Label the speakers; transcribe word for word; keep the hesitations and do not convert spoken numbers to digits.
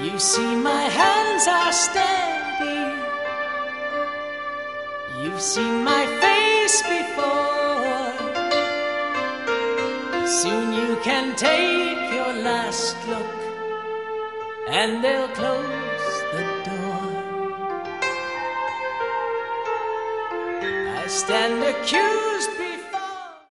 Speaker 1: You see my hands are steady. You've seen my face before. Soon you can take your last look, and they'll close the door. I stand accused